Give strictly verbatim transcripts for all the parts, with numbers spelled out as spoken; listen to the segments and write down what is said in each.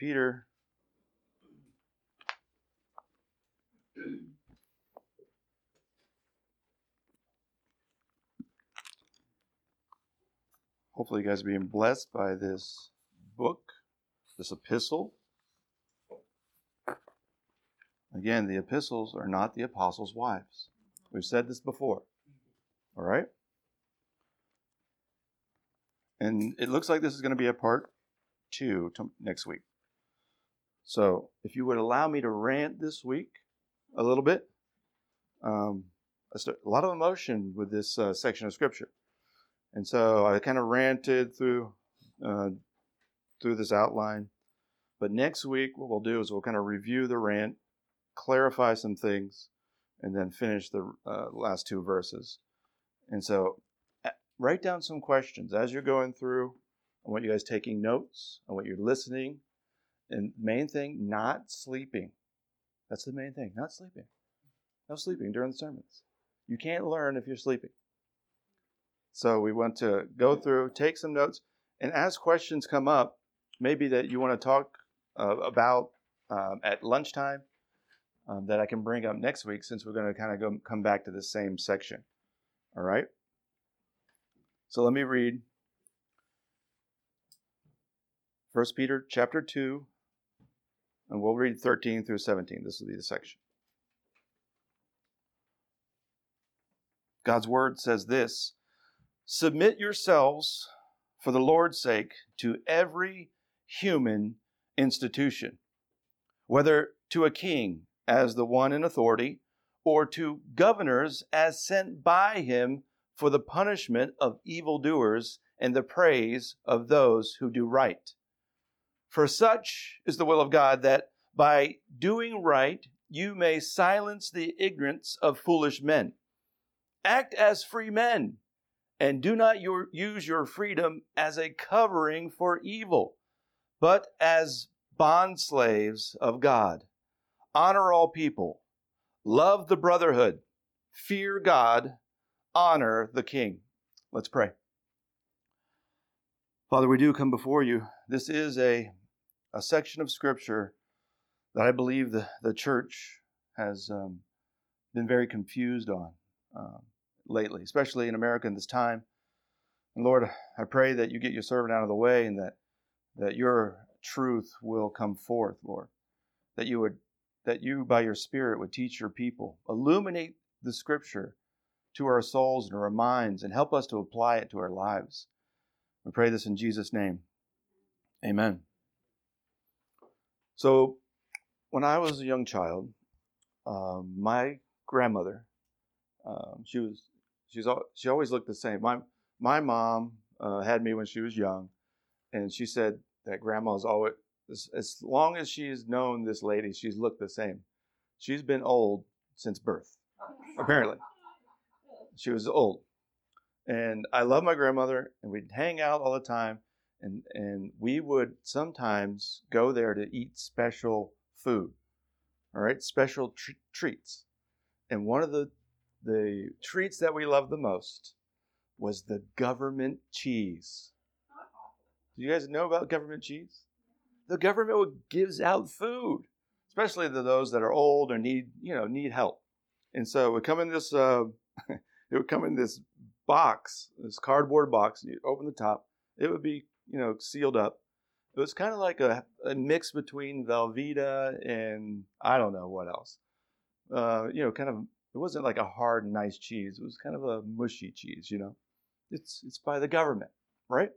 Peter. Hopefully you guys are being blessed by this book, this epistle. Again, the epistles are not the apostles' wives. We've said this before. All right? And it looks like this is going to be a part two to next week. So if you would allow me to rant this week a little bit. Um, a lot of emotion with this uh, section of Scripture. And so I kind of ranted through uh, through this outline. But next week, what we'll do is we'll kind of review the rant, clarify some things, and then finish the uh, last two verses. And so write down some questions as you're going through. I want you guys taking notes. I want you listening. And main thing, not sleeping. That's the main thing, not sleeping. No sleeping during the sermons. You can't learn if you're sleeping. So we want to go through, take some notes, and as questions come up, maybe that you want to talk uh, about um, at lunchtime, um, that I can bring up next week, since we're going to kind of go come back to the same section. All right? So let me read First Peter chapter two, and we'll read thirteen through seventeen. This will be the section. God's word says this: submit yourselves for the Lord's sake to every human institution, whether to a king as the one in authority, or to governors as sent by him for the punishment of evildoers and the praise of those who do right. For such is the will of God, that by doing right you may silence the ignorance of foolish men. Act as free men, and do not your, use your freedom as a covering for evil, but as bondslaves of God. Honor all people. Love the brotherhood. Fear God. Honor the king. Let's pray. Father, we do come before you. This is a, a section of Scripture that I believe the, the church has um, been very confused on. Um, lately, especially in America in this time. And Lord, I pray that you get your servant out of the way, and that that your truth will come forth, Lord. That you would, that you by your Spirit would teach your people, illuminate the Scripture to our souls and our minds, and help us to apply it to our lives. We pray this in Jesus' name. Amen. So, when I was a young child, um, my grandmother, um, she was She's she always looked the same. My my mom uh, had me when she was young, and she said that grandma's always, as, as long as she's known this lady, she's looked the same. She's been old since birth, apparently. She was old, and I love my grandmother, and we'd hang out all the time, and and we would sometimes go there to eat special food, all right, special tr- treats, and one of the The treats that we loved the most was the government cheese. Do you guys know about government cheese? The government gives out food, especially to those that are old or need, you know, need help. And so it would come in this, uh, it would come in this box, this cardboard box, and you open the top. It would be, you know, sealed up. It was kind of like a, a mix between Velveeta and I don't know what else. Uh, you know, kind of. It wasn't like a hard, nice cheese. It was kind of a mushy cheese, you know. It's it's by the government, right?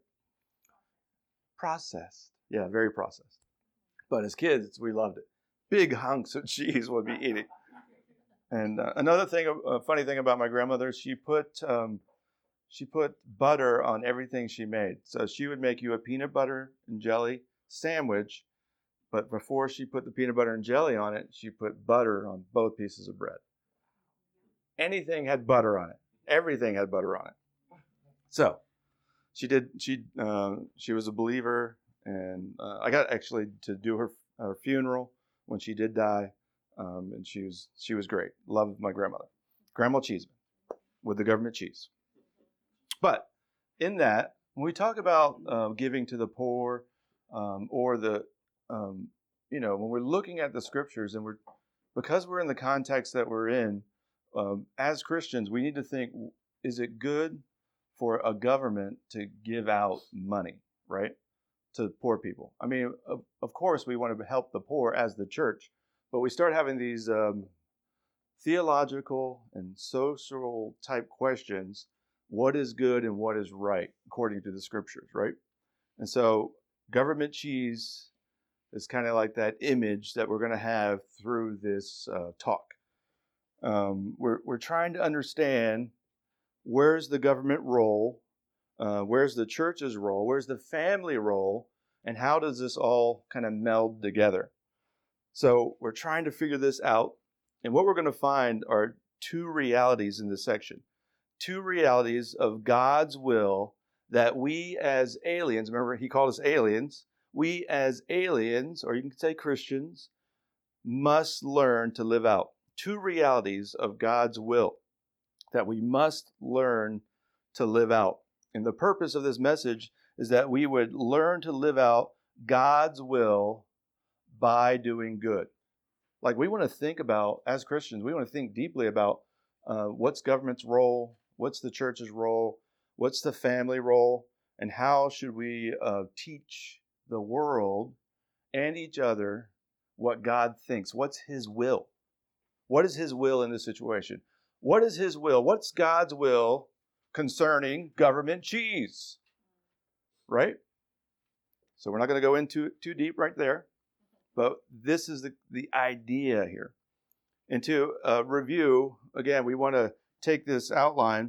Processed. Yeah, very processed. But as kids, we loved it. Big hunks of cheese we'd be eating. And uh, another thing, a funny thing about my grandmother, she put um, she put butter on everything she made. So she would make you a peanut butter and jelly sandwich, but before she put the peanut butter and jelly on it, she put butter on both pieces of bread. Anything had butter on it. Everything had butter on it. So she did. She uh, she was a believer, and uh, I got actually to do her her funeral when she did die, um, and she was she was great. Loved my grandmother, Grandma Cheeseman, with the government cheese. But in that, when we talk about uh, giving to the poor, um, or the um, you know, when we're looking at the scriptures and we're, because we're in the context that we're in, um, as Christians, we need to think, is it good for a government to give out money, right, to poor people? I mean, of, of course, we want to help the poor as the church, but we start having these um, theological and social type questions. What is good and what is right according to the scriptures, right? And so government cheese is kind of like that image that we're going to have through this uh, talk. Um, we're, we're trying to understand, where's the government role, uh, where's the church's role, where's the family role, and how does this all kind of meld together? So we're trying to figure this out. And what we're going to find are two realities in this section. Two realities of God's will that we as aliens, remember he called us aliens, we as aliens, or you can say Christians, must learn to live out. Two realities of God's will that we must learn to live out. And the purpose of this message is that we would learn to live out God's will by doing good. Like, we want to think about, as Christians, we want to think deeply about uh, what's government's role, what's the church's role, what's the family role, and how should we uh, teach the world and each other what God thinks. What's his will? What is his will in this situation? What is his will? What's God's will concerning government cheese? Right? So we're not going to go into it too deep right there. But this is the, the idea here. And to uh, review, again, we want to take this outline,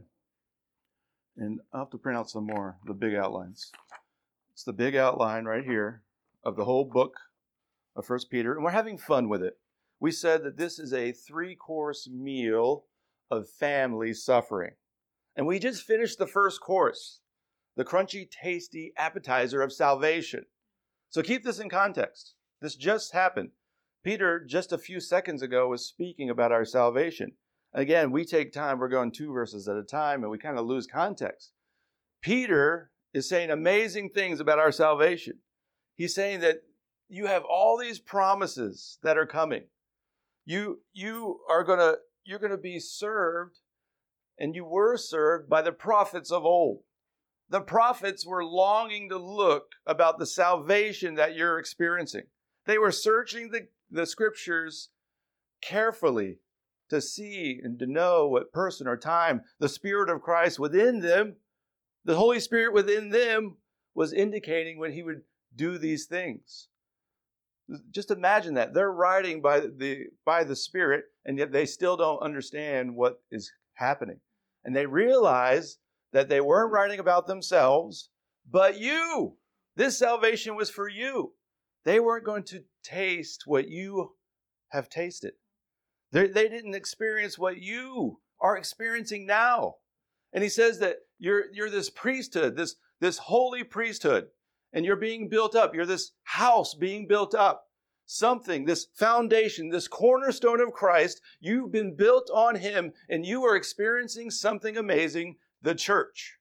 and I'll have to print out some more, the big outlines. It's the big outline right here of the whole book of First Peter, and we're having fun with it. We said that this is a three-course meal of family suffering. And we just finished the first course, the crunchy, tasty appetizer of salvation. So keep this in context. This just happened. Peter, just a few seconds ago, was speaking about our salvation. Again, we take time. We're going two verses at a time, and we kind of lose context. Peter is saying amazing things about our salvation. He's saying that you have all these promises that are coming. You, you are going to, you're going to be served, and you were served by the prophets of old. The prophets were longing to look about the salvation that you're experiencing. They were searching the, the scriptures carefully to see and to know what person or time the Spirit of Christ within them, the Holy Spirit within them, was indicating when he would do these things. Just imagine that. They're writing by the, by the Spirit, and yet they still don't understand what is happening. And they realize that they weren't writing about themselves, but you. This salvation was for you. They weren't going to taste what you have tasted. They, they didn't experience what you are experiencing now. And he says that you're, you're this priesthood, this, this holy priesthood, and you're being built up. You're this house being built up. Something, this foundation, this cornerstone of Christ, you've been built on him, and you are experiencing something amazing, the church.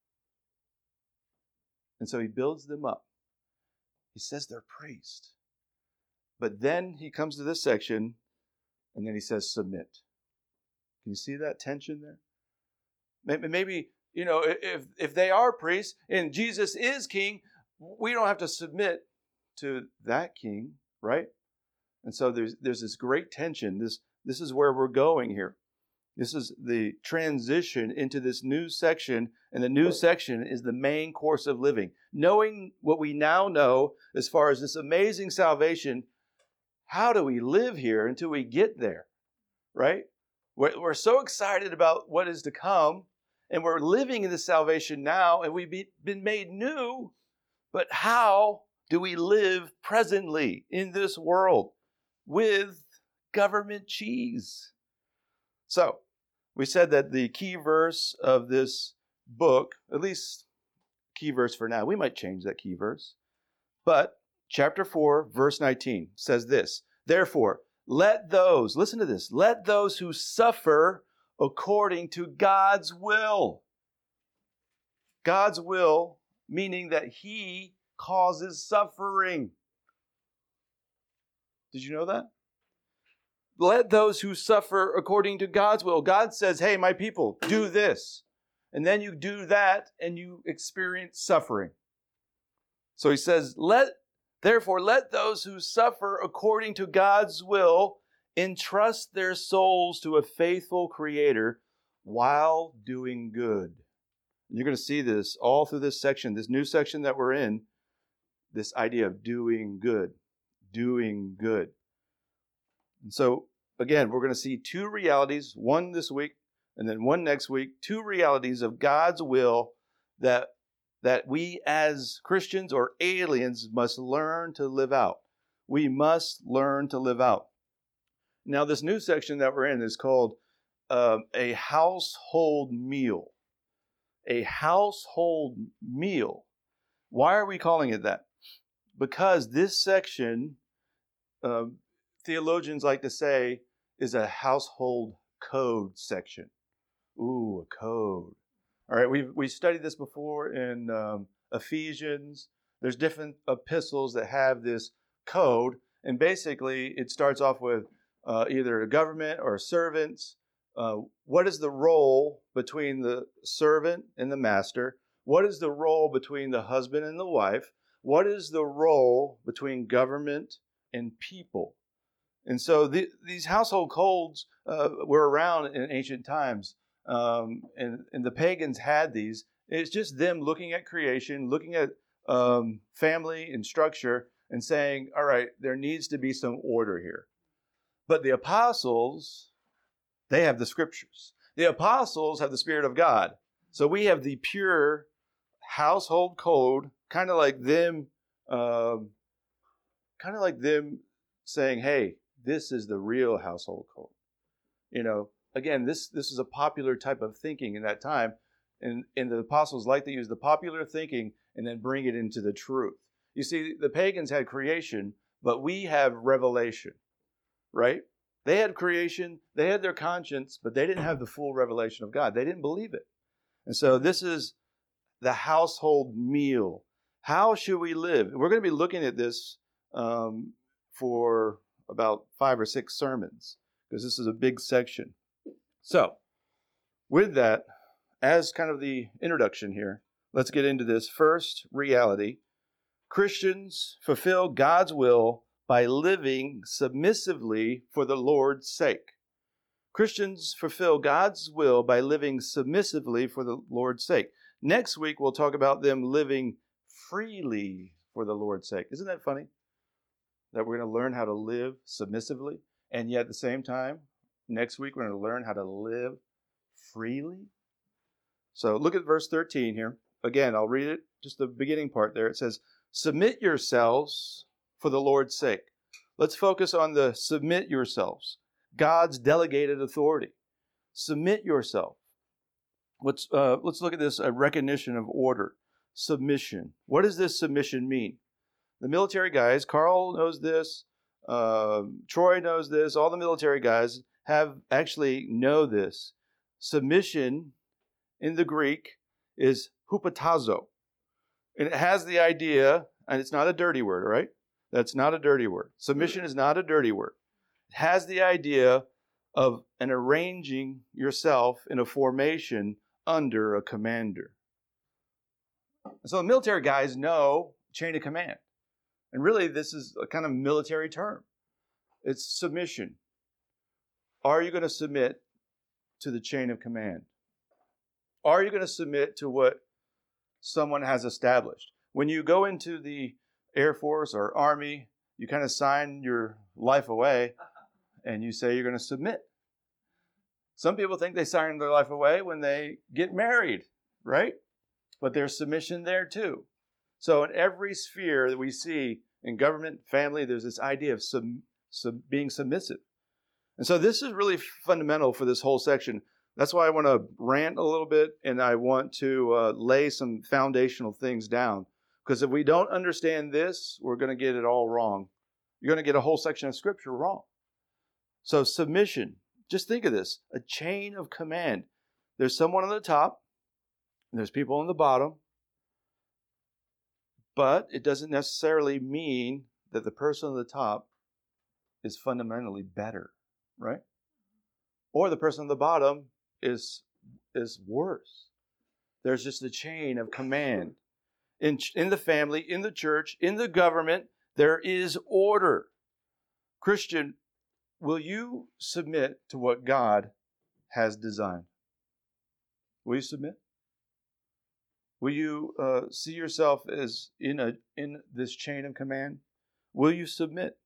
And so he builds them up. He says they're priests. But then he comes to this section, and then he says submit. Can you see that tension there? Maybe, maybe you know, if, if they are priests and Jesus is king, we don't have to submit to that king, right? And so there's there's this great tension. This, this is where we're going here. This is the transition into this new section, and the new section is the main course of living. Knowing what we now know as far as this amazing salvation, how do we live here until we get there, right? We're, we're so excited about what is to come, and we're living in this salvation now, and we've be, been made new, but how do we live presently in this world with government cheese? So, we said that the key verse of this book, at least key verse for now, we might change that key verse, but chapter four, verse nineteen says this, therefore, let those, listen to this, let those who suffer according to God's will. God's will, meaning that he causes suffering. Did you know that? Let those who suffer according to God's will. God says, hey, my people, do this. And then you do that and you experience suffering. So he says, let, therefore, let those who suffer according to God's will entrust their souls to a faithful Creator while doing good. And you're going to see this all through this section, this new section that we're in, this idea of doing good, doing good. And so, again, we're going to see two realities, one this week and then one next week, two realities of God's will that, that we as Christians or aliens must learn to live out. We must learn to live out. Now, this new section that we're in is called uh, a household meal. A household meal. Why are we calling it that? Because this section, uh, theologians like to say, is a household code section. Ooh, a code. All right, we've we studied this before in um, Ephesians. There's different epistles that have this code, and basically it starts off with uh, either a government or servants. Uh, what is the role between the servant and the master? What is the role between the husband and the wife? What is the role between government and people? And so the, these household codes uh, were around in ancient times, um, and, and the pagans had these. It's just them looking at creation, looking at um, family and structure, and saying, all right, there needs to be some order here. But the apostles, they have the scriptures. The apostles have the Spirit of God. So we have the pure household code, kind of like them, um, kind of like them saying, hey, this is the real household code. You know, again, this, this is a popular type of thinking in that time. And, and the apostles like to use the popular thinking and then bring it into the truth. You see, the pagans had creation, but we have revelation, right? They had creation, they had their conscience, but they didn't have the full revelation of God. They didn't believe it. And so this is the household meal. How should we live? We're going to be looking at this um, for about five or six sermons, because this is a big section. So, with that, as kind of the introduction here, let's get into this first reality. Christians fulfill God's will by living submissively for the Lord's sake. Christians fulfill God's will by living submissively for the Lord's sake. Next week, we'll talk about them living freely for the Lord's sake. Isn't that funny? That we're going to learn how to live submissively, and yet at the same time, next week, we're going to learn how to live freely. So look at verse thirteen here. Again, I'll read it, just the beginning part there. It says, submit yourselves for the Lord's sake. Let's focus on the submit yourselves, God's delegated authority. Submit yourself. Let's, uh, let's look at this, a recognition of order. Submission. What does this submission mean? The military guys, Carl knows this, uh, Troy knows this, all the military guys have actually know this. Submission in the Greek is hupotazo. And it has the idea, and it's not a dirty word, all right? That's not a dirty word. Submission is not a dirty word. It has the idea of an arranging yourself in a formation under a commander. And so the military guys know chain of command. And really, this is a kind of military term. It's submission. Are you going to submit to the chain of command? Are you going to submit to what someone has established? When you go into the Air Force or Army, you kind of sign your life away and you say you're going to submit. Some people think they sign their life away when they get married, right? But there's submission there too. So in every sphere that we see in government, family, there's this idea of sub, sub, being submissive. And so this is really fundamental for this whole section. That's why I want to rant a little bit, and I want to uh, lay some foundational things down. Because if we don't understand this, we're going to get it all wrong. You're going to get a whole section of Scripture wrong. So submission, just think of this, a chain of command. There's someone on the top, and there's people on the bottom. But it doesn't necessarily mean that the person on the top is fundamentally better, right? Or the person on the bottom is is worse. There's just a chain of command. In, in the family, in the church, in the government, there is order. Christian, will you submit to what God has designed? Will you submit? Will you uh, see yourself as in a in this chain of command? Will you submit?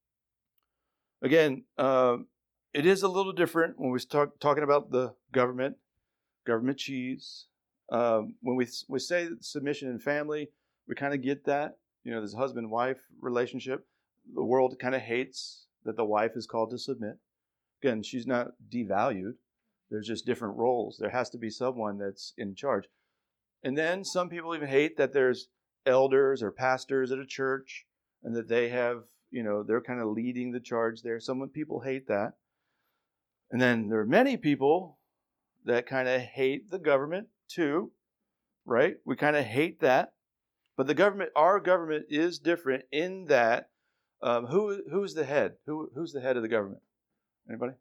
Again, uh, it is a little different when we start talking about the government, government cheese. Um, when we we say submission in family, we kind of get that. You know, there's a husband-wife relationship. The world kind of hates that the wife is called to submit. Again, she's not devalued. There's just different roles. There has to be someone that's in charge. And then some people even hate that there's elders or pastors at a church and that they have, you know, they're kind of leading the charge there. Some people hate that. And then there are many people that kind of hate the government too, right? We kind of hate that. But the government, our government is different in that um, who who's the head? Who who's the head of the government? Anybody?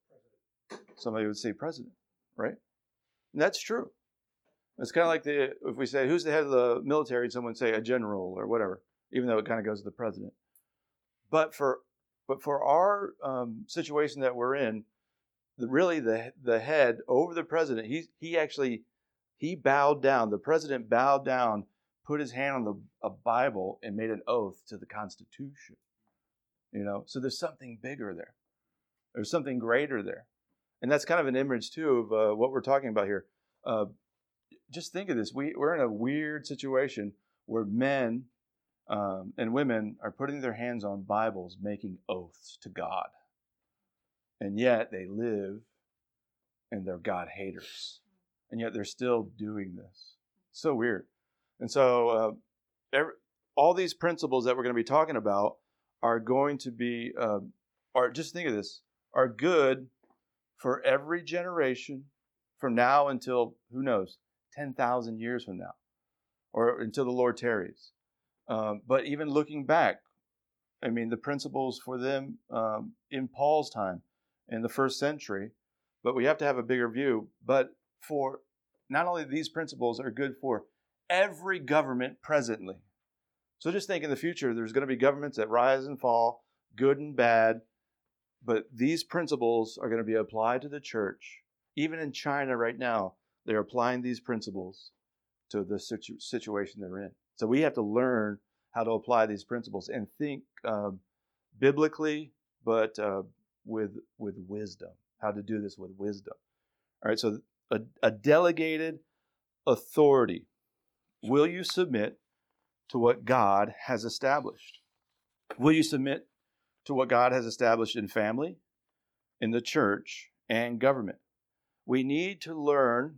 Somebody would say president, right? And that's true. It's kind of like the if we say who's the head of the military, someone would say a general or whatever, even though it kind of goes to the president. But for but for our um, situation that we're in, the, really the the head over the president, he he actually he bowed down. The president bowed down, put his hand on the a Bible, and made an oath to the Constitution. You know, so there's something bigger there. There's something greater there, and that's kind of an image too of uh, what we're talking about here. Uh, just think of this: we we're in a weird situation where men um, and women are putting their hands on Bibles, making oaths to God, and yet they live and they're God haters, and yet they're still doing this. So weird. And so, uh, every, all these principles that we're going to be talking about are going to be, uh, are just think of this, are good for every generation from now until, who knows, ten thousand years from now, or until the Lord tarries. Um, but even looking back, I mean, the principles for them um, in Paul's time, in the first century, but we have to have a bigger view. But for not only these principles are good for every government presently. So just think in the future, there's going to be governments that rise and fall, good and bad, but these principles are going to be applied to the church. Even in China right now, they're applying these principles to the situ- situation they're in. So we have to learn how to apply these principles and think um, biblically, but uh, with with wisdom. How to do this with wisdom. All right, so a, a delegated authority. Will you submit to what God has established? Will you submit to what God has established in family, in the church, and government? We need to learn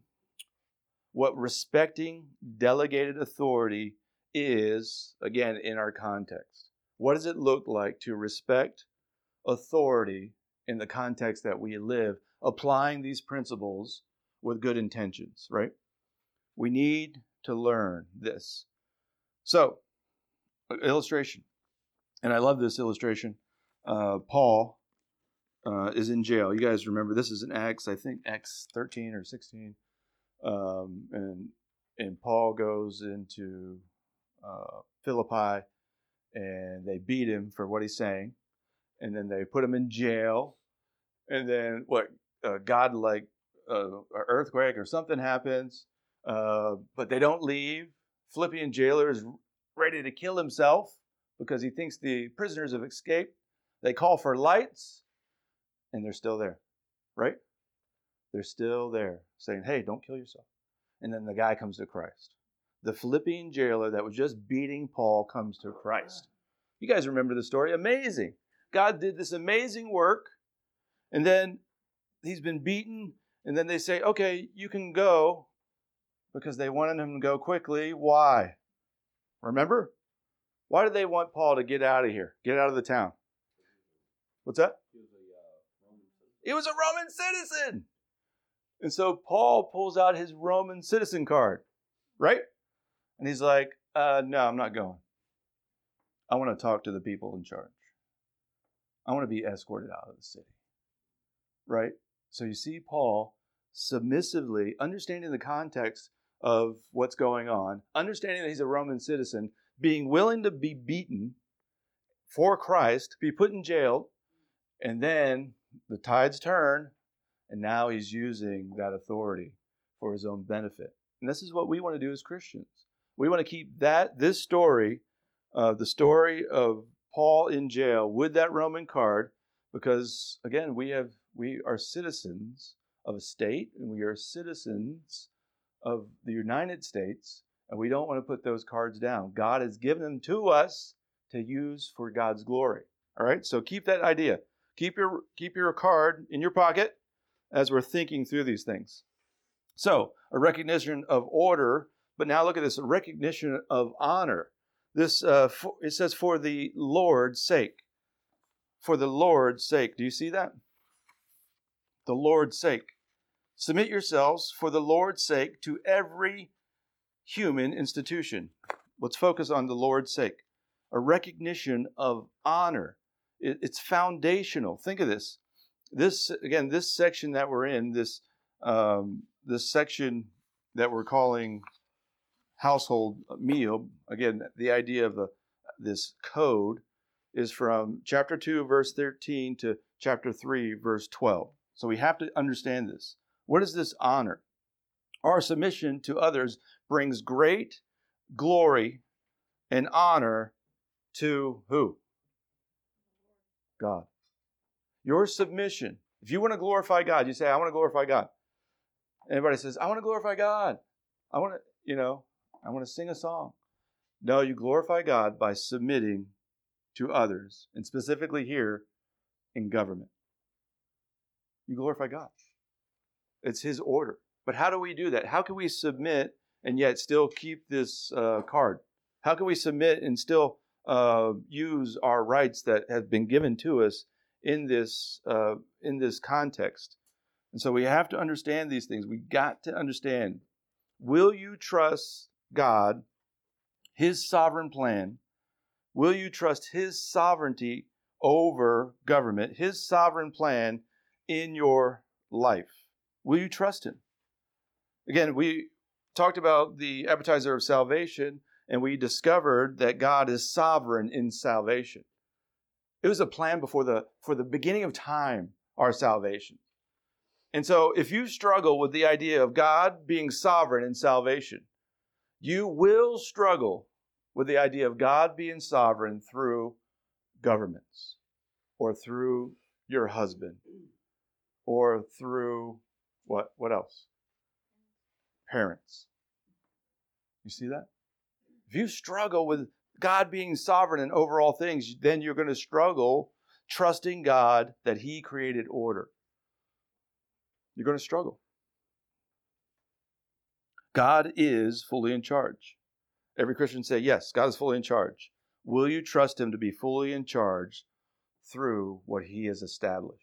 what respecting delegated authority is, again, in our context. What does it look like to respect authority in the context that we live, applying these principles with good intentions, right? We need to learn this. So, illustration. And I love this illustration. Uh, Paul uh, is in jail. You guys remember this is in Acts, I think Acts thirteen or sixteen. Um, and and Paul goes into uh, Philippi and they beat him for what he's saying. And then they put him in jail. And then what? Uh, God, like uh, an earthquake or something happens. Uh, but they don't leave. Philippian jailer is ready to kill himself because he thinks the prisoners have escaped. They call for lights, and they're still there, right? They're still there saying, hey, don't kill yourself. And then the guy comes to Christ. The Philippian jailer that was just beating Paul comes to Christ. You guys remember the story? Amazing. God did this amazing work, and then he's been beaten, and then they say, okay, you can go, because they wanted him to go quickly. Why? Remember? Why did they want Paul to get out of here? Get out of the town? What's that? He was a Roman citizen. And so Paul pulls out his Roman citizen card, right? And he's like, uh, no, I'm not going. I want to talk to the people in charge. I want to be escorted out of the city. Right? So you see Paul submissively understanding the context of what's going on, understanding that he's a Roman citizen, being willing to be beaten for Christ, be put in jail, and then the tides turn, and now he's using that authority for his own benefit. And this is what we want to do as Christians. We want to keep that, this story, uh, the story of Paul in jail with that Roman card, because again, we have we are citizens of a state, and we are citizens of the United States, and we don't want to put those cards down. God has given them to us to use for God's glory. All right, so keep that idea. Keep your keep your card in your pocket as we're thinking through these things. So, a recognition of order, but now look at this, a recognition of honor. This uh, for, it says, for the Lord's sake. For the Lord's sake. Do you see that? The Lord's sake. Submit yourselves for the Lord's sake to every human institution. Let's focus on the Lord's sake. A recognition of honor. It, it's foundational. Think of this. This, again, this section that we're in, this um, this section that we're calling household meal, again, the idea of the this code is from chapter two, verse thirteen to chapter three, verse twelve. So we have to understand this. What is this honor? Our submission to others brings great glory and honor to who? God. Your submission. If you want to glorify God, you say, I want to glorify God. Everybody says, I want to glorify God. I want to, you know, I want to sing a song. No, you glorify God by submitting to others, and specifically here in government. You glorify God. It's His order. But how do we do that? How can we submit and yet still keep this uh, card? How can we submit and still uh, use our rights that have been given to us in this uh, in this context? And so we have to understand these things. We got to understand. Will you trust God, His sovereign plan? Will you trust His sovereignty over government, His sovereign plan in your life? Will you trust Him? Again, we talked about the appetizer of salvation, and we discovered that God is sovereign in salvation. It was a plan before the for the beginning of time, our salvation. And so if you struggle with the idea of God being sovereign in salvation, you will struggle with the idea of God being sovereign through governments, or through your husband, or through what? What else? Parents. You see that? If you struggle with God being sovereign in over all things, then you're going to struggle trusting God that He created order. You're going to struggle. God is fully in charge. Every Christian say, yes, God is fully in charge. Will you trust Him to be fully in charge through what He has established?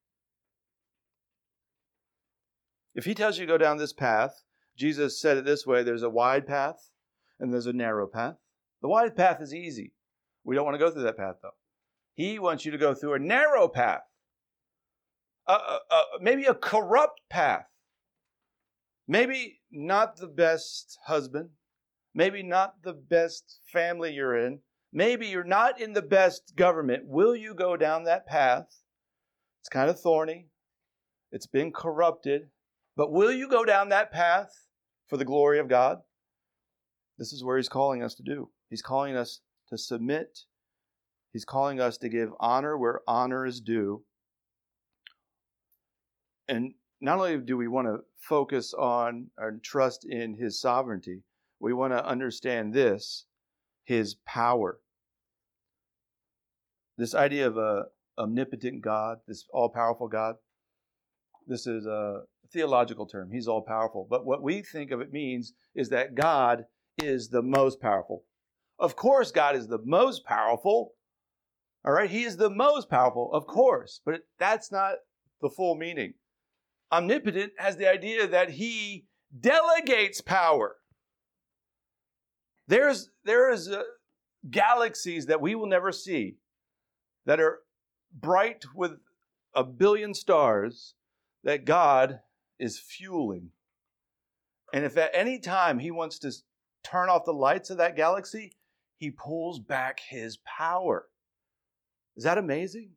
If He tells you to go down this path, Jesus said it this way, there's a wide path and there's a narrow path. The wide path is easy. We don't want to go through that path, though. He wants you to go through a narrow path, uh, uh, uh, maybe a corrupt path, maybe not the best husband, maybe not the best family you're in, maybe you're not in the best government. Will you go down that path? It's kind of thorny. It's been corrupted. But will you go down that path for the glory of God? This is where He's calling us to do. He's calling us to submit. He's calling us to give honor where honor is due. And not only do we want to focus on and trust in His sovereignty, we want to understand this, His power. This idea of a omnipotent God, this all-powerful God, this is a theological term. He's all-powerful. But what we think of it means is that God is the most powerful. Of course, God is the most powerful. All right? He is the most powerful, of course. But that's not the full meaning. Omnipotent has the idea that He delegates power. There's there is uh, galaxies that we will never see that are bright with a billion stars that God is fueling. And if at any time he wants to turn off the lights of that galaxy, he pulls back his power. Is that amazing?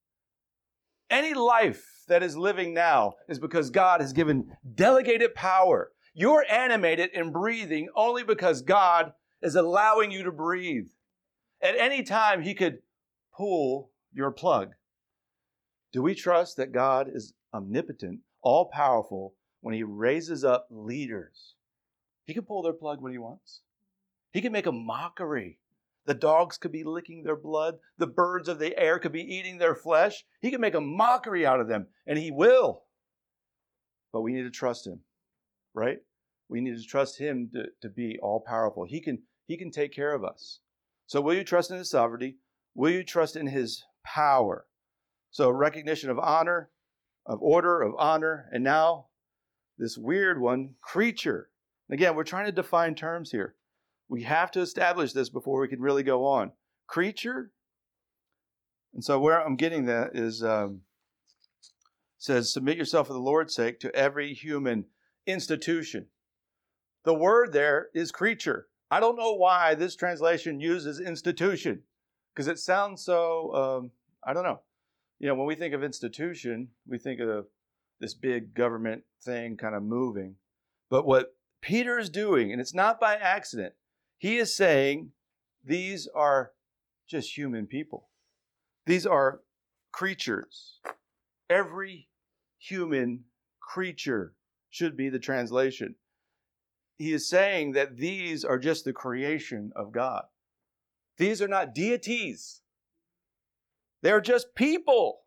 Any life that is living now is because God has given delegated power. You're animated and breathing only because God is allowing you to breathe. At any time, he could pull your plug. Do we trust that God is omnipotent, all-powerful, when he raises up leaders? He can pull their plug when he wants. He can make a mockery. The dogs could be licking their blood. The birds of the air could be eating their flesh. He can make a mockery out of them, and he will. But we need to trust him, right? We need to trust him to, to be all-powerful. He can, he can take care of us. So will you trust in his sovereignty? Will you trust in his power? So recognition of honor, of order, of honor, and now this weird one, creature. Again, we're trying to define terms here. We have to establish this before we can really go on. Creature. And so where I'm getting that is, um, says, submit yourself for the Lord's sake to every human institution. The word there is creature. I don't know why this translation uses institution, because it sounds so, um, I don't know. You know, when we think of institution, we think of this big government thing kind of moving. But what Peter is doing, and it's not by accident, he is saying these are just human people. These are creatures. Every human creature should be the translation. He is saying that these are just the creation of God. These are not deities. They're just people.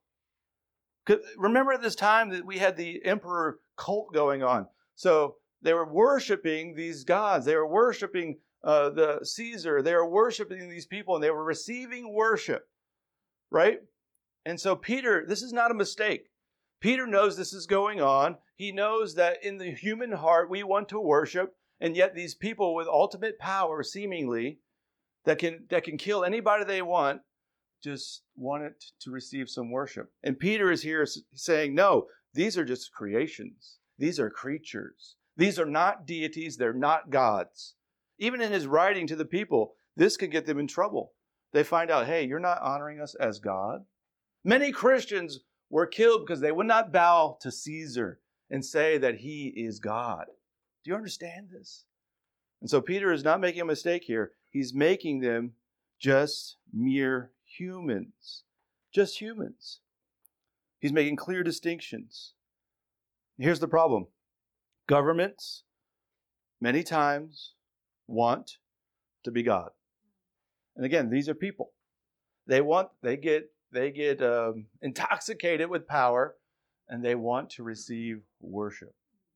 Remember at this time that we had the emperor cult going on. So they were worshiping these gods. They were worshiping uh, the Caesar. They were worshiping these people, and they were receiving worship, right? And so Peter, this is not a mistake. Peter knows this is going on. He knows that in the human heart we want to worship, and yet these people with ultimate power, seemingly, that can that can kill anybody they want, just want it to receive some worship. And Peter is here saying, no, these are just creations. These are creatures. These are not deities. They're not gods. Even in his writing to the people, this could get them in trouble. They find out, hey, you're not honoring us as God. Many Christians were killed because they would not bow to Caesar and say that he is God. Do you understand this? And so Peter is not making a mistake here. He's making them just mere humans. Just humans. He's making clear distinctions. Here's the problem. Governments, many times, want to be God. And again, these are people. They want, they get, they get um, intoxicated with power, and they want to receive worship.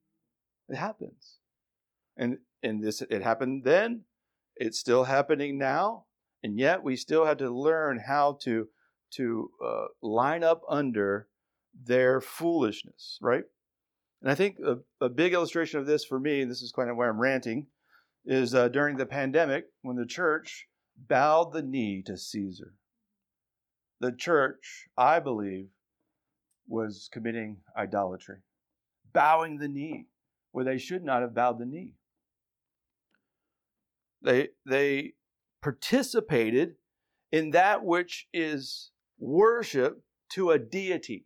It happens. And, and this, it happened then. It's still happening now. And yet we still have to learn how to, to uh, line up under their foolishness, right? And I think a, a big illustration of this for me, and this is kind of where I'm ranting, is uh, during the pandemic when the church bowed the knee to Caesar. The church, I believe, was committing idolatry, bowing the knee where they should not have bowed the knee. They, they participated in that which is worship to a deity.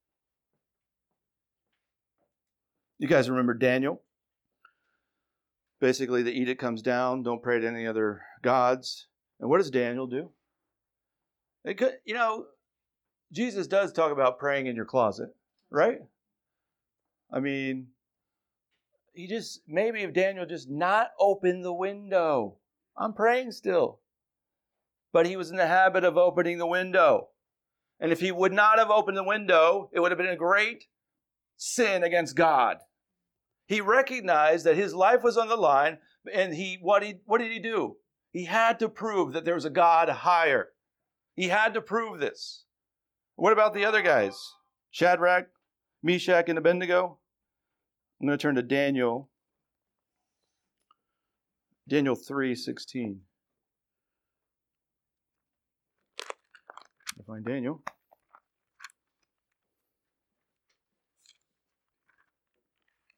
You guys remember Daniel? Basically, the edict comes down, don't pray to any other gods. And what does Daniel do? It could, you know, Jesus does talk about praying in your closet, right? I mean, he just, maybe if Daniel just not opened the window. I'm praying still. But he was in the habit of opening the window. And if he would not have opened the window, it would have been a great sin against God. He recognized that his life was on the line, and he what he what did he do? He had to prove that there was a God higher. He had to prove this. What about the other guys? Shadrach, Meshach, and Abednego? I'm going to turn to Daniel. Daniel three sixteen. Find Daniel.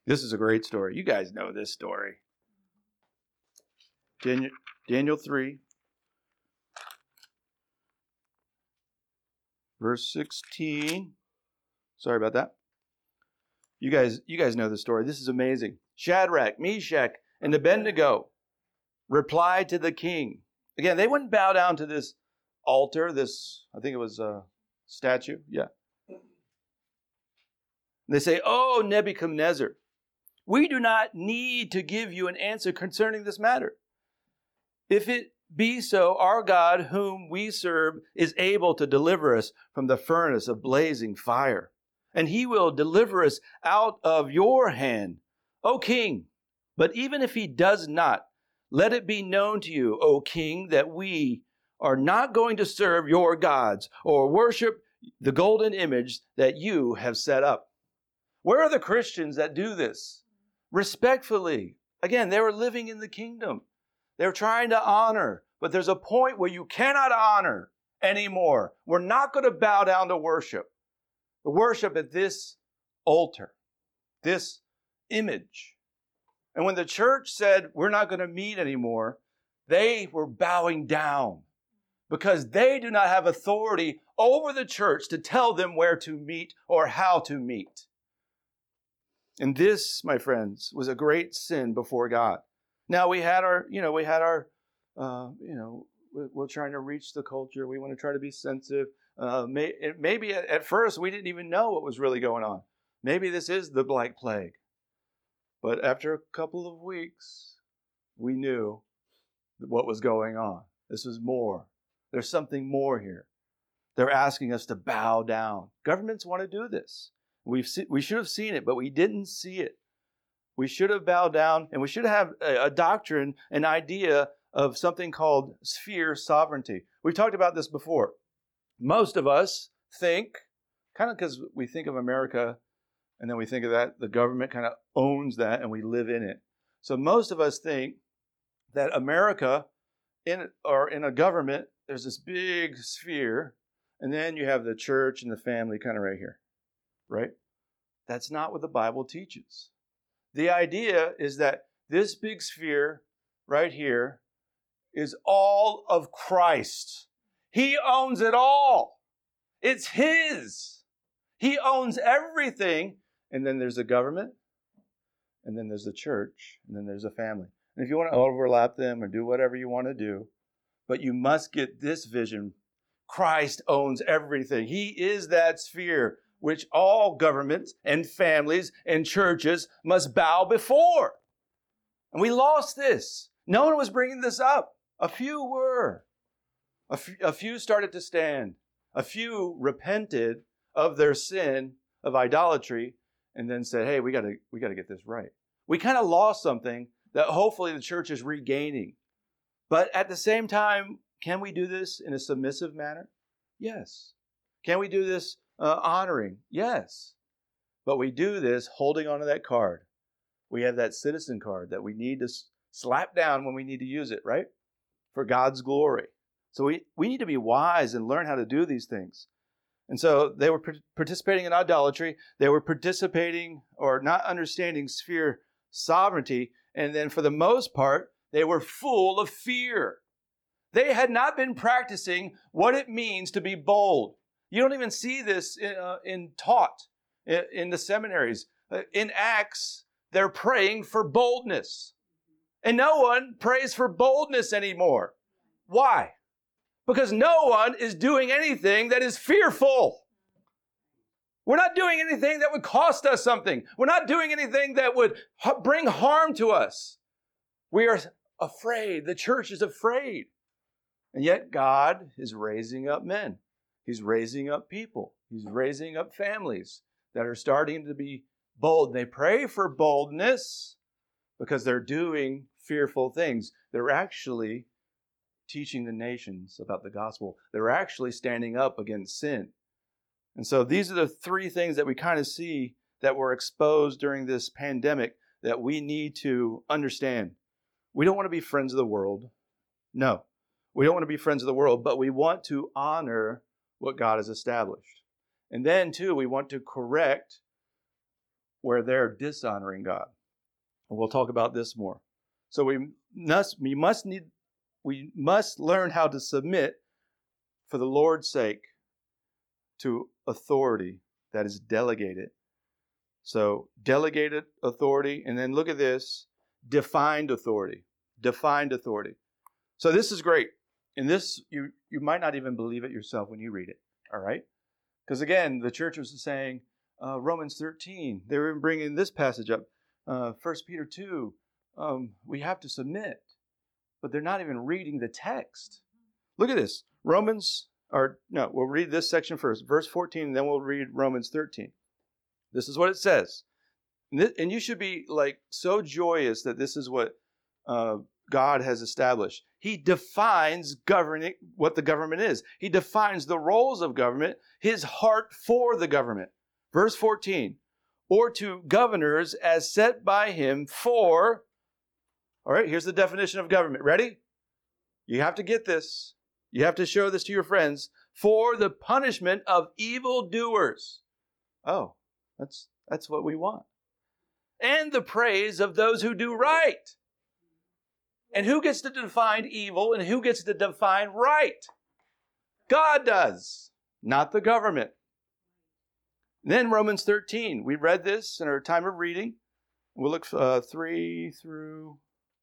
This is a great story. You guys know this story. Daniel, Daniel three, verse sixteen. Sorry about that. You guys, you guys know the story. This is amazing. Shadrach, Meshach, and Abednego replied to the king. Again, they wouldn't bow down to this altar, this, I think it was a statue. Yeah. They say, "Oh, Nebuchadnezzar, we do not need to give you an answer concerning this matter. If it be so, our God, whom we serve, is able to deliver us from the furnace of blazing fire, and he will deliver us out of your hand, O king. But even if he does not, let it be known to you, O king, that we are not going to serve your gods or worship the golden image that you have set up." Where are the Christians that do this? Respectfully. Again, they were living in the kingdom. They were trying to honor, but there's a point where you cannot honor anymore. We're not going to bow down to worship. The worship at this altar, this image. And when the church said, we're not going to meet anymore, they were bowing down because they do not have authority over the church to tell them where to meet or how to meet. And this, my friends, was a great sin before God. Now we had our, you know, we had our, uh, you know, we're trying to reach the culture. We want to try to be sensitive. Uh, may, maybe at first we didn't even know what was really going on. Maybe this is the Black Plague. But after a couple of weeks, we knew what was going on. This was more. There's something more here. They're asking us to bow down. Governments want to do this. We've se- we should have seen it, but we didn't see it. We should have bowed down, and we should have a, a doctrine, an idea of something called sphere sovereignty. We've talked about this before. Most of us think, kind of because we think of America, and then we think of that, the government kind of owns that, and we live in it. So most of us think that America, in or in a government, there's this big sphere, and then you have the church and the family kind of right here. Right? That's not what the Bible teaches. The idea is that this big sphere right here is all of Christ. He owns it all. It's his. He owns everything. And then there's the government, and then there's the church, and then there's a family. And if you want to overlap them or do whatever you want to do, but you must get this vision. Christ owns everything. He is that sphere which all governments and families and churches must bow before. And we lost this. No one was bringing this up. A few were. A, f- a few started to stand. A few repented of their sin of idolatry and then said, hey, we got to we got to get this right. We kind of lost something that hopefully the church is regaining. But at the same time, can we do this in a submissive manner? Yes. Can we do this Uh, honoring? Yes. But we do this holding onto that card. We have that citizen card that we need to s- slap down when we need to use it, right? For God's glory. So we, we need to be wise and learn how to do these things. And so they were p- participating in idolatry. They were participating or not understanding sphere sovereignty. And then for the most part, they were full of fear. They had not been practicing what it means to be bold. You don't even see this in, uh, in taught in, in the seminaries. Uh, in Acts, they're praying for boldness. And no one prays for boldness anymore. Why? Because no one is doing anything that is fearful. We're not doing anything that would cost us something. We're not doing anything that would ha- bring harm to us. We are afraid. The church is afraid. And yet God is raising up men. He's raising up people. He's raising up families that are starting to be bold. They pray for boldness because they're doing fearful things. They're actually teaching the nations about the gospel. They're actually standing up against sin. And so these are the three things that we kind of see that were exposed during this pandemic that we need to understand. We don't want to be friends of the world. No, we don't want to be friends of the world, but we want to honor what God has established. And then, too, we want to correct where they're dishonoring God. And we'll talk about this more. So we must, we must need, we must learn how to submit for the Lord's sake to authority that is delegated. So delegated authority, and then look at this, defined authority. Defined authority. So this is great. And this, you, you might not even believe it yourself when you read it. All right? Because again, the church was saying, uh, Romans thirteen, they were even bringing this passage up. Uh, First Peter two, um, we have to submit. But they're not even reading the text. Look at this. Romans, or no, we'll read this section first. Verse fourteen, and then we'll read Romans thirteen. This is what it says. And, this, and you should be like so joyous that this is what uh, God has established. He defines governing, what the government is. He defines the roles of government, his heart for the government. Verse fourteen, or to governors as set by him for, all right, here's the definition of government. Ready? You have to get this. You have to show this to your friends. For the punishment of evildoers. Oh, that's, that's what we want. And the praise of those who do right. And who gets to define evil and who gets to define right? God does, not the government. Then Romans thirteen. We read this in our time of reading. We'll look uh, three through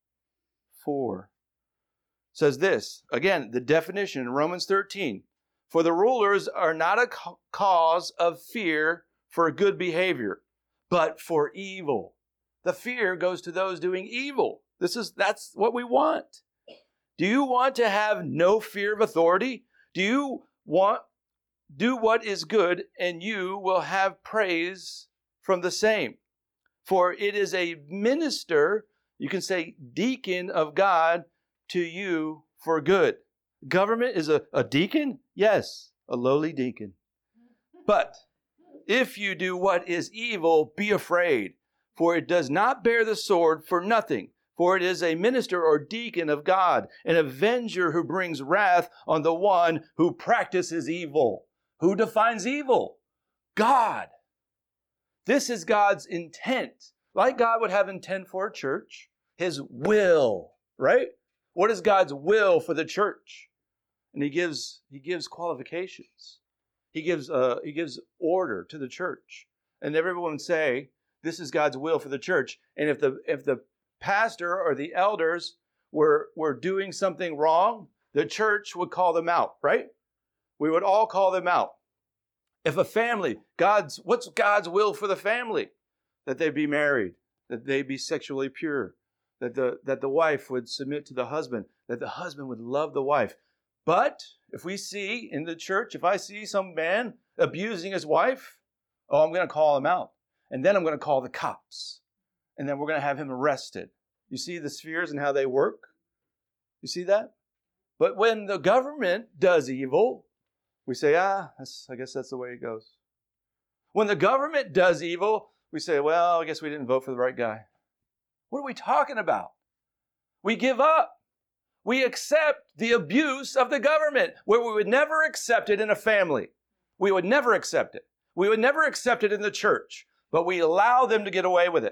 four. It says this. Again, the definition in Romans thirteen. For the rulers are not a cause of fear for good behavior, but for evil. The fear goes to those doing evil. This is, that's what we want. Do you want to have no fear of authority? Do you want, do what is good, and you will have praise from the same? For it is a minister, you can say deacon of God, to you for good. Government is a, a deacon? Yes, a lowly deacon. But if you do what is evil, be afraid, for it does not bear the sword for nothing. For it is a minister or deacon of God, an avenger who brings wrath on the one who practices evil. Who defines evil? God. This is God's intent. Like God would have intent for a church, his will, right? What is God's will for the church? And he gives, he gives qualifications. He gives, uh, he gives order to the church. And everyone would say, this is God's will for the church. And if the, if the pastor or the elders were, were doing something wrong, the church would call them out, right? We would all call them out. If a family, God's, what's God's will for the family? That they be married, that they be sexually pure, that the, that the wife would submit to the husband, that the husband would love the wife. But if we see in the church, if I see some man abusing his wife, oh, I'm going to call him out. And then I'm going to call the cops. And then we're going to have him arrested. You see the spheres and how they work? You see that? But when the government does evil, we say, ah, that's, I guess that's the way it goes. When the government does evil, we say, well, I guess we didn't vote for the right guy. What are we talking about? We give up. We accept the abuse of the government, where we would never accept it in a family. We would never accept it. We would never accept it in the church, but we allow them to get away with it.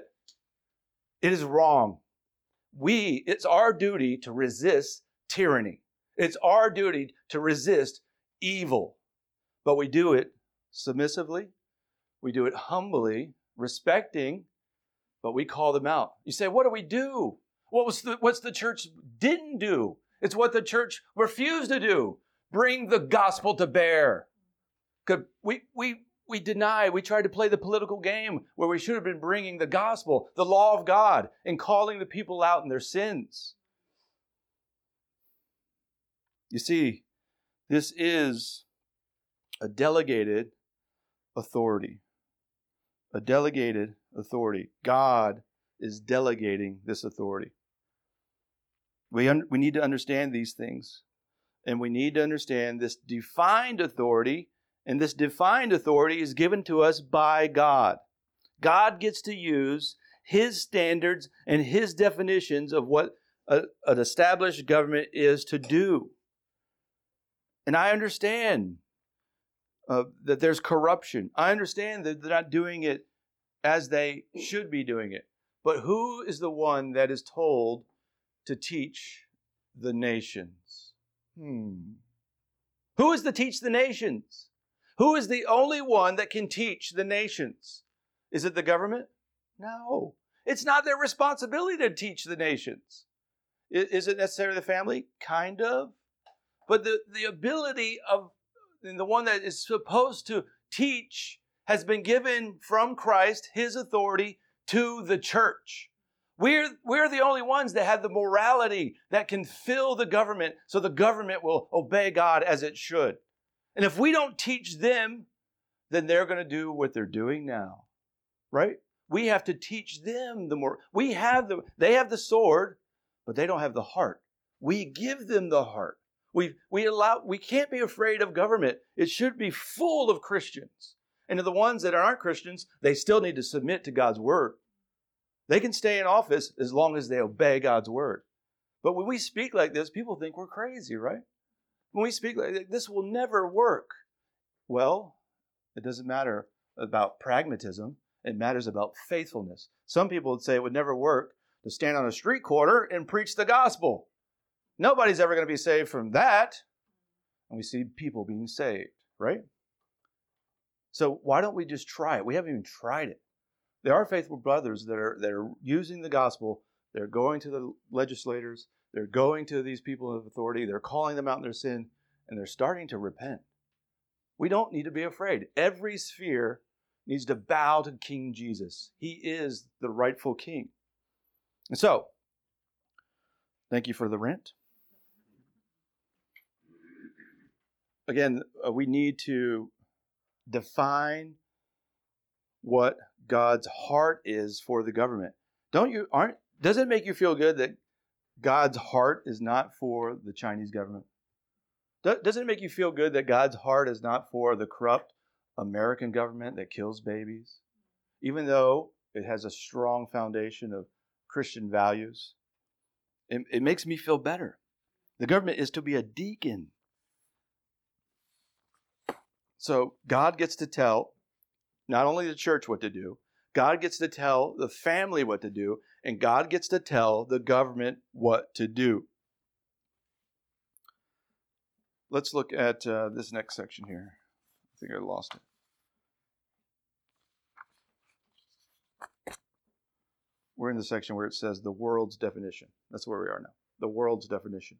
It is wrong. We, it's our duty to resist tyranny. It's our duty to resist evil. But we do it submissively. We do it humbly, respecting, but we call them out. You say, what do we do? What was the, what's the church didn't do? It's what the church refused to do. Bring the gospel to bear. We, we, we deny, we tried to play the political game where we should have been bringing the gospel, the law of God, and calling the people out in their sins. You see, this is a delegated authority. A delegated authority. God is delegating this authority. We, un- we need to understand these things. And we need to understand this defined authority. And this defined authority is given to us by God. God gets to use his standards and his definitions of what a, an established government is to do. And I understand uh, that there's corruption. I understand that they're not doing it as they should be doing it. But who is the one that is told to teach the nations? Hmm. Who is to teach the nations? Who is the only one that can teach the nations? Is it the government? No. It's not their responsibility to teach the nations. Is it necessarily the family? Kind of. But the, the ability of the one that is supposed to teach has been given from Christ, his authority, to the church. We're, we're the only ones that have the morality that can fill the government so the government will obey God as it should. And if we don't teach them, then they're going to do what they're doing now. Right? We have to teach them the more. We have the, they have the sword, but they don't have the heart. We give them the heart. We, we allow, we can't be afraid of government. It should be full of Christians. And to the ones that aren't Christians, they still need to submit to God's word. They can stay in office as long as they obey God's word. But when we speak like this, people think we're crazy, right? When we speak like this, this will never work. Well, it doesn't matter about pragmatism. It matters about faithfulness. Some people would say it would never work to stand on a street corner and preach the gospel. Nobody's ever going to be saved from that. And we see people being saved, right? So why don't we just try it? We haven't even tried it. There are faithful brothers that are, that are using the gospel. They're going to the legislators. They're going to these people of authority. They're calling them out in their sin, and they're starting to repent. We don't need to be afraid. Every sphere needs to bow to King Jesus. He is the rightful king. And so, thank you for the rent. Again, uh, we need to define what God's heart is for the government. Don't you aren't does it make you feel good that God's heart is not for the Chinese government? Doesn't it make you feel good that God's heart is not for the corrupt American government that kills babies? Even though it has a strong foundation of Christian values, it, it makes me feel better. The government is to be a deacon. So God gets to tell not only the church what to do, God gets to tell the family what to do, and God gets to tell the government what to do. Let's look at uh, this next section here. I think I lost it. We're in the section where it says the world's definition. That's where we are now. The world's definition.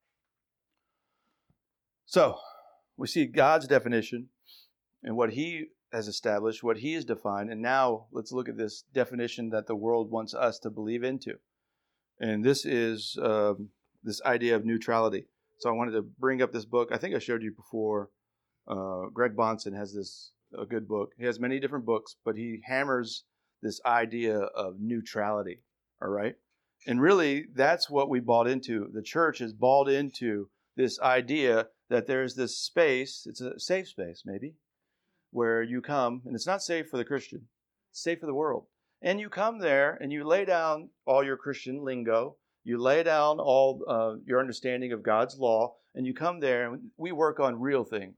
So, we see God's definition and what he has established, what he has defined, and now let's look at this definition that the world wants us to believe into. And this is um, this idea of neutrality. So I wanted to bring up this book. I think I showed you before. Uh, Greg Bonson has this a good book. He has many different books, but he hammers this idea of neutrality. All right, and really that's what we bought into. The church has bought into this idea that there's this space. It's a safe space, maybe, where you come, and it's not safe for the Christian. It's safe for the world. And you come there and you lay down all your Christian lingo. You lay down all uh, your understanding of God's law, and you come there and we work on real things.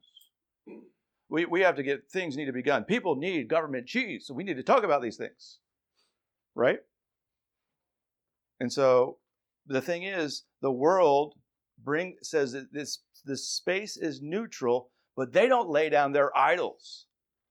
We we have to get, things need to be done. People need government cheese, so we need to talk about these things. Right? And so the thing is, the world bring says that this, this space is neutral, but they don't lay down their idols.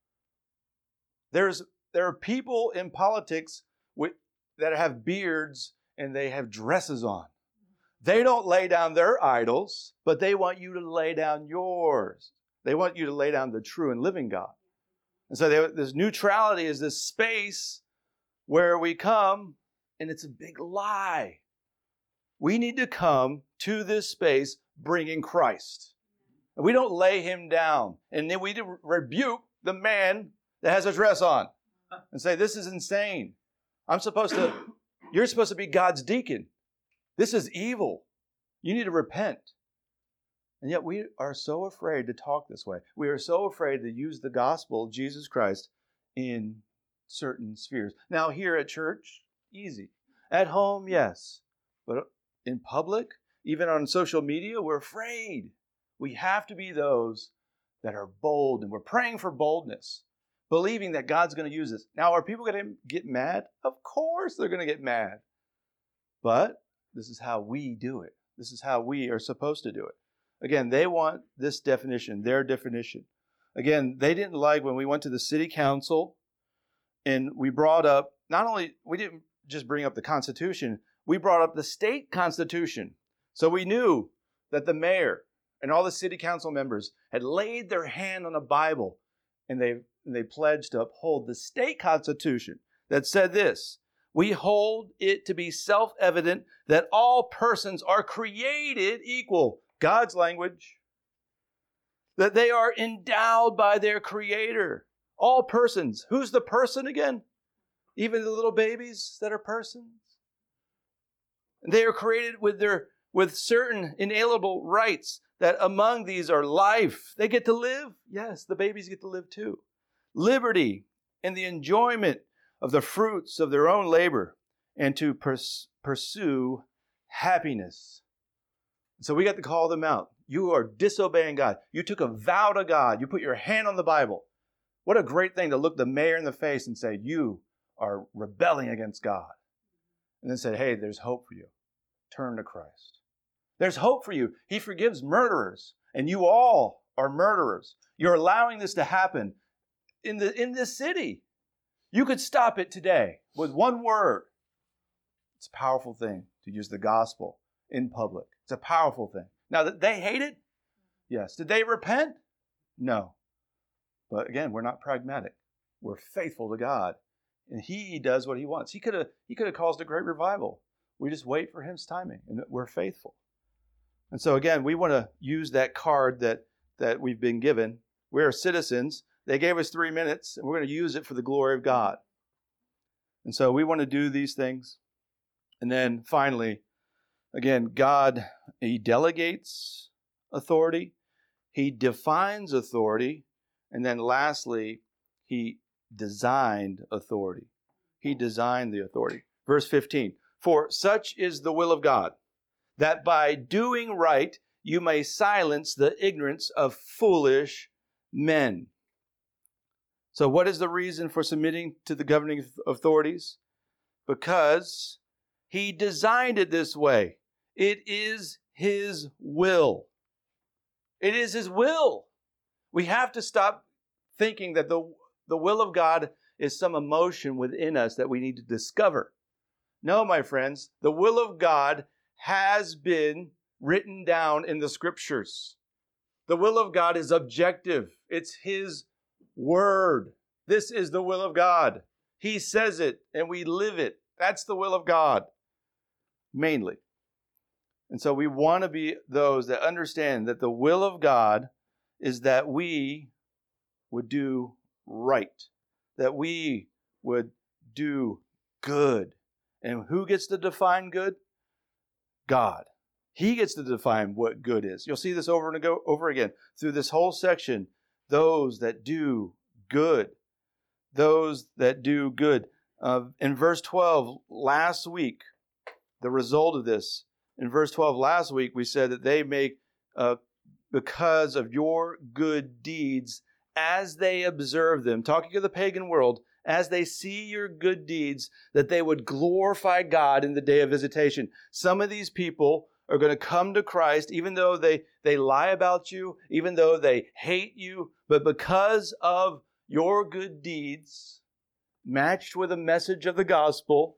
There's there are people in politics with, that have beards and they have dresses on. They don't lay down their idols, but they want you to lay down yours. They want you to lay down the true and living God. And so they, this neutrality is this space where we come, and it's a big lie. We need to come to this space bringing Christ. And we don't lay him down. And then we rebuke the man that has a dress on and say, this is insane. I'm supposed to, you're supposed to be God's deacon. This is evil. You need to repent. And yet we are so afraid to talk this way. We are so afraid to use the gospel of Jesus Christ in certain spheres. Now here at church, easy. At home, yes. But in public, even on social media, we're afraid. We have to be those that are bold, and we're praying for boldness. believing that God's going to use this. Now, are people going to get mad? Of course they're going to get mad. But this is how we do it. This is how we are supposed to do it. Again, they want this definition, their definition. Again, they didn't like when we went to the city council and we brought up, not only, we didn't just bring up the Constitution, we brought up the state constitution. So we knew that the mayor and all the city council members had laid their hand on a Bible and they, and they pledged to uphold the state constitution that said this: we hold it to be self-evident that all persons are created equal. God's language. That they are endowed by their Creator. All persons. Who's the person again? Even the little babies that are persons. They are created with their with certain inalienable rights, that among these are life. They get to live. Yes, the babies get to live too. Liberty and the enjoyment of the fruits of their own labor, and to pers- pursue happiness. So we got to call them out. You are disobeying God. You took a vow to God. You put your hand on the Bible. What a great thing to look the mayor in the face and say, you are rebelling against God. And then say, hey, there's hope for you. Turn to Christ. There's hope for you. He forgives murderers. And you all are murderers. You're allowing this to happen in the in this city. You could stop it today with one word. It's a powerful thing to use the gospel in public. It's a powerful thing. Now, did they hate it? Yes. Did they repent? No. But again, we're not pragmatic. We're faithful to God. And He does what He wants. He could have He could have caused a great revival. We just wait for His timing, and we're faithful. And so again, we want to use that card that, that we've been given. We are citizens. They gave us three minutes, and we're going to use it for the glory of God. And so we want to do these things. And then finally, again, God, He delegates authority. He defines authority. And then lastly, He designed authority. He designed the authority. Verse fifteen, for such is the will of God, that by doing right you may silence the ignorance of foolish men. So what is the reason for submitting to the governing authorities? Because He designed it this way. It is His will. It is His will. We have to stop thinking that the, the will of God is some emotion within us that we need to discover. No, my friends, the will of God has been written down in the Scriptures. The will of God is objective. It's His word. This is the will of God. He says it and we live it. That's the will of God, mainly. And so we want to be those that understand that the will of God is that we would do right, that we would do good. And who gets to define good? God. He gets to define what good is. You'll see this over and over again through this whole section. Those that do good. Those that do good. Uh, in verse twelve, last week, the result of this, in verse twelve last week, we said that they make, uh, because of your good deeds, as they observe them, talking of the pagan world, as they see your good deeds, that they would glorify God in the day of visitation. Some of these people are going to come to Christ, even though they, they lie about you, even though they hate you, but because of your good deeds, matched with a message of the gospel,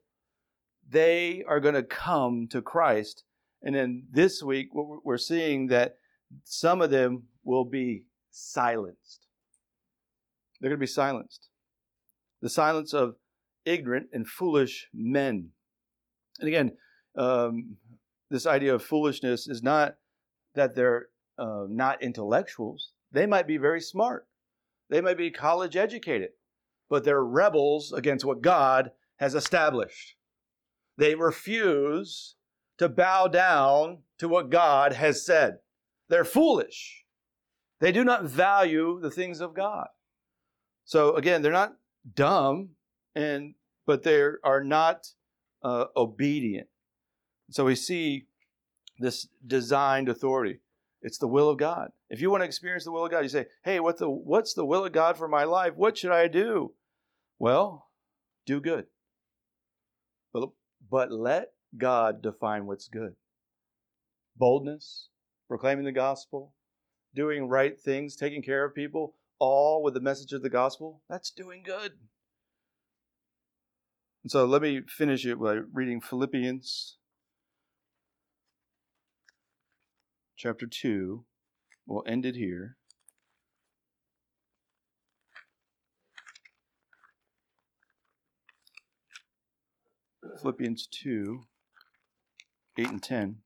they are going to come to Christ. And then this week, we're seeing that some of them will be silenced. They're going to be silenced. The silence of ignorant and foolish men. And again, um, this idea of foolishness is not that they're uh, not intellectuals. They might be very smart. They might be college educated, but they're rebels against what God has established. They refuse to bow down to what God has said. They're foolish. They do not value the things of God. So again, they're not dumb, and but they are not uh, obedient. So we see this designed authority. It's the will of God. If you want to experience the will of God, you say, hey, what the, what's the will of God for my life? What should I do? Well, do good. But, but let God define what's good. Boldness, proclaiming the gospel, doing right things, taking care of people, all with the message of the gospel, that's doing good. And so let me finish it by reading Philippians chapter two. We'll end it here. Philippians two, eight and ten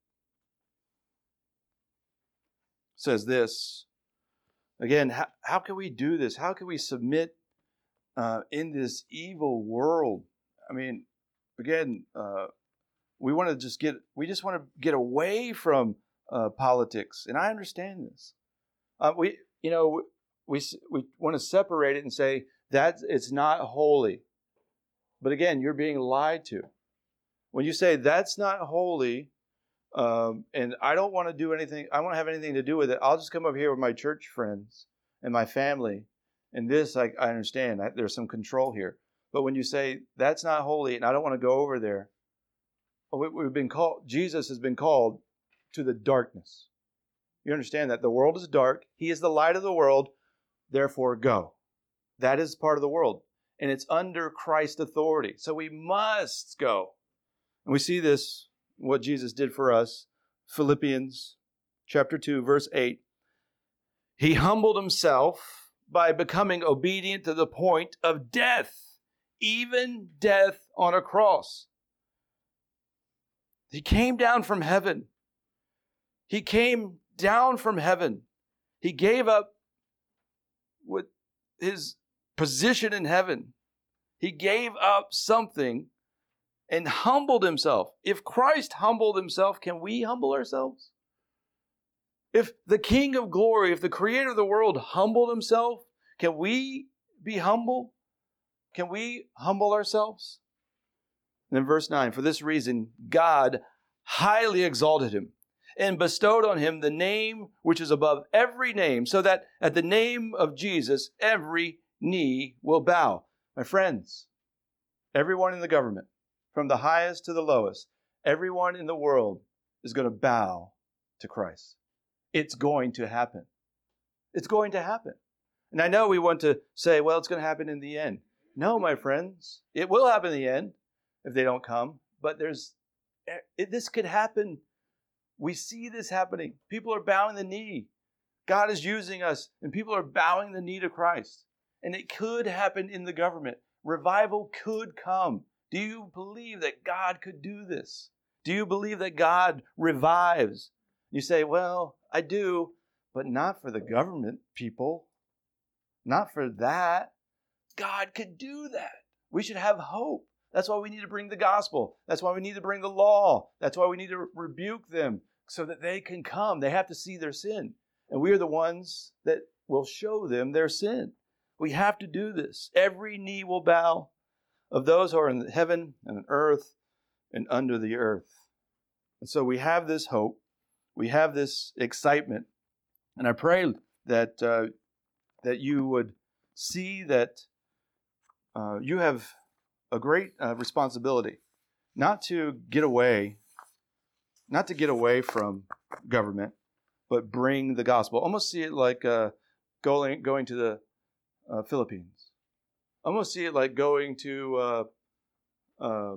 says this. Again, how, how can we do this? How can we submit uh, in this evil world? I mean, again, uh, we want to just get, we just want to get away from uh, politics. And I understand this. Uh, we, you know, we, we want to separate it and say that it's not holy. But again, you're being lied to. When you say that's not holy, um, and I don't want to do anything, I won't have anything to do with it. I'll just come up here with my church friends and my family. And this, I, I understand. I, there's some control here. But when you say that's not holy, and I don't want to go over there, we, we've been called. Jesus has been called to the darkness. You understand that the world is dark. He is the light of the world. Therefore, go. That is part of the world. And it's under Christ's authority. So we must go. And we see this, what Jesus did for us. Philippians chapter two, verse eight. He humbled himself by becoming obedient to the point of death, even death on a cross. He came down from heaven. He came down from heaven. He gave up with his position in heaven. He gave up something and humbled himself. If Christ humbled himself, can we humble ourselves? If the King of glory, if the creator of the world humbled himself, can we be humble? Can we humble ourselves? And then verse nine, for this reason, God highly exalted him and bestowed on him the name which is above every name, so that at the name of Jesus, every knee will bow. My friends, everyone in the government, from the highest to the lowest, everyone in the world is going to bow to Christ. It's going to happen. It's going to happen. And I know we want to say, well, it's going to happen in the end. No, my friends, it will happen in the end if they don't come. But there's, it, this could happen. We see this happening. People are bowing the knee. God is using us, and people are bowing the knee to Christ. And it could happen in the government. Revival could come. Do you believe that God could do this? Do you believe that God revives? You say, well, I do, but not for the government people. Not for that. God could do that. We should have hope. That's why we need to bring the gospel. That's why we need to bring the law. That's why we need to rebuke them so that they can come. They have to see their sin. And we are the ones that will show them their sin. We have to do this. Every knee will bow of those who are in heaven and on earth and under the earth. And so we have this hope. We have this excitement. And I pray that uh, that you would see that uh, you have a great uh, responsibility not to get away, not to get away from government, but bring the gospel. Almost see it like uh, going going to the uh, Philippines. Almost see it like going to uh, uh,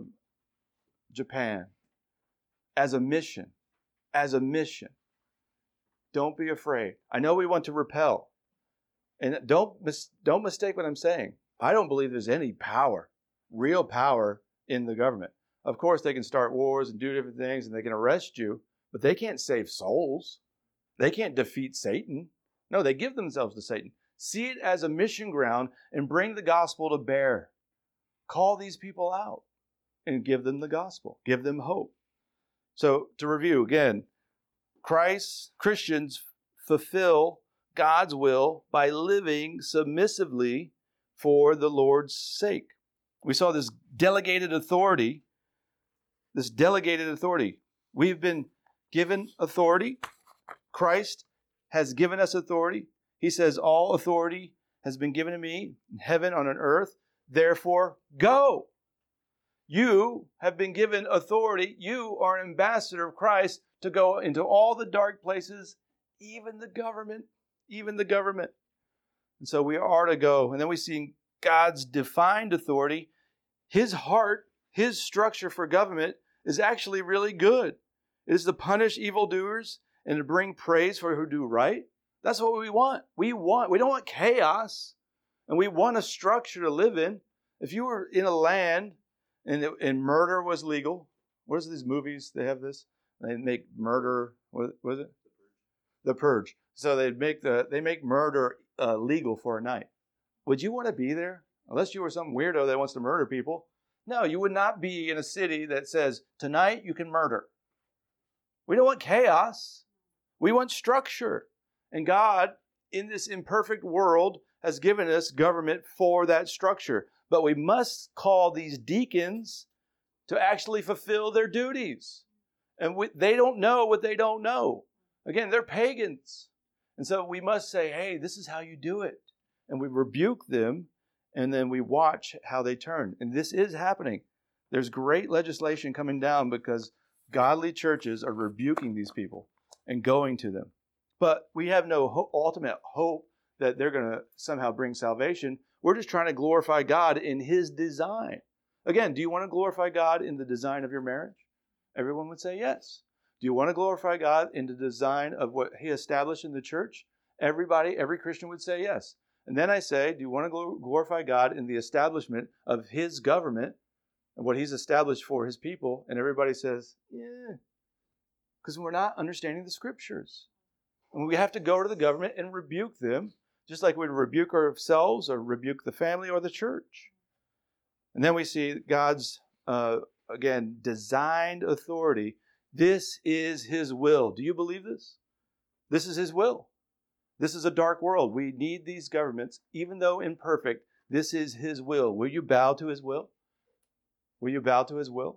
Japan as a mission. As a mission. Don't be afraid. I know we want to repel. And don't mis- don't mistake what I'm saying. I don't believe there's any power, real power in the government. Of course, they can start wars and do different things and they can arrest you, but they can't save souls. They can't defeat Satan. No, they give themselves to Satan. See it as a mission ground and bring the gospel to bear. Call these people out and give them the gospel. Give them hope. So to review again, Christ, Christians fulfill God's will by living submissively for the Lord's sake. We saw this delegated authority, this delegated authority. We've been given authority Christ has given us authority. He says, all authority has been given to me in heaven and on earth. Therefore, go. You have been given authority. You are an ambassador of Christ to go into all the dark places, even the government, even the government. And so we are to go. And then we see God's defined authority. His heart, his structure for government is actually really good. It is to punish evildoers and to bring praise for who do right. That's what we want. We want, we don't want chaos, and we want a structure to live in. If you were in a land and, it, and murder was legal, what is these movies? They have this. They make murder. What was it? The Purge. So they make the they make murder uh, legal for a night. Would you want to be there? Unless you were some weirdo that wants to murder people. No, you would not be in a city that says, tonight you can murder. We don't want chaos. We want structure. And God, in this imperfect world, has given us government for that structure. But we must call these deacons to actually fulfill their duties. And we, they don't know what they don't know. Again, they're pagans. And so we must say, hey, this is how you do it. And we rebuke them, and then we watch how they turn. And this is happening. There's great legislation coming down because godly churches are rebuking these people and going to them. But we have no ho- ultimate hope that they're going to somehow bring salvation. We're just trying to glorify God in His design. Again, do you want to glorify God in the design of your marriage? Everyone would say yes. Do you want to glorify God in the design of what He established in the church? Everybody, every Christian would say yes. And then I say, do you want to glorify God in the establishment of His government and what He's established for His people? And everybody says, yeah, because we're not understanding the Scriptures. And we have to go to the government and rebuke them, just like we rebuke ourselves or rebuke the family or the church. And then we see God's, uh, again, designed authority. This is His will. Do you believe this? This is His will. This is a dark world. We need these governments, even though imperfect. This is His will. Will you bow to His will? Will you bow to His will?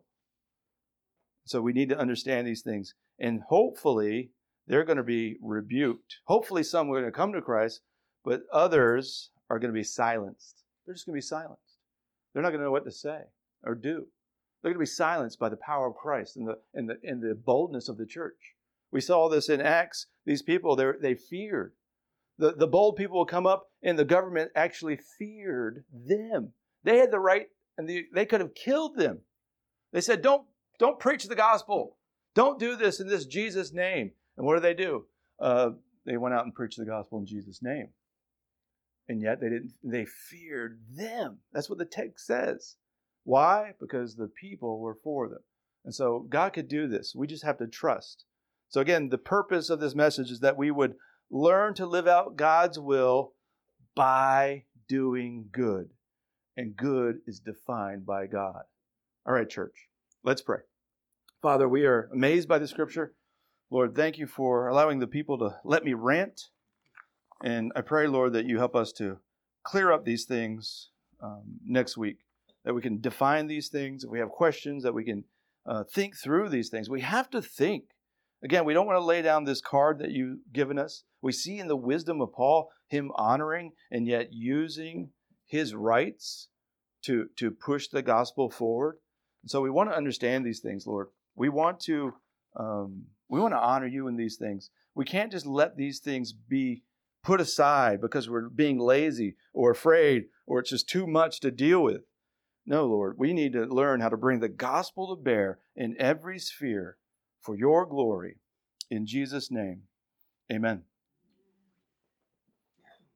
So we need to understand these things. And hopefully, they're going to be rebuked. Hopefully, some are going to come to Christ, but others are going to be silenced. They're just going to be silenced. They're not going to know what to say or do. They're going to be silenced by the power of Christ and the and the and the boldness of the church. We saw this in Acts. These people, they they feared. The, the bold people will come up, and the government actually feared them. They had the right, and the, they could have killed them. They said, don't, don't preach the gospel. Don't do this in this Jesus' name. And what did they do? Uh, they went out and preached the gospel in Jesus' name. And yet they didn't. They feared them. That's what the text says. Why? Because the people were for them. And so God could do this. We just have to trust. So again, the purpose of this message is that we would learn to live out God's will by doing good. And good is defined by God. All right, church, let's pray. Father, we are amazed by the Scripture. Lord, thank you for allowing the people to let me rant. And I pray, Lord, that you help us to clear up these things um, next week, that we can define these things. If we have questions, that we can uh, think through these things. We have to think. Again, we don't want to lay down this card that you've given us. We see in the wisdom of Paul, him honoring and yet using his rights to, to push the gospel forward. And so we want to understand these things, Lord. We want to um, we want to honor you in these things. We can't just let these things be put aside because we're being lazy or afraid or it's just too much to deal with. No, Lord, we need to learn how to bring the gospel to bear in every sphere for your glory. In Jesus' name, amen.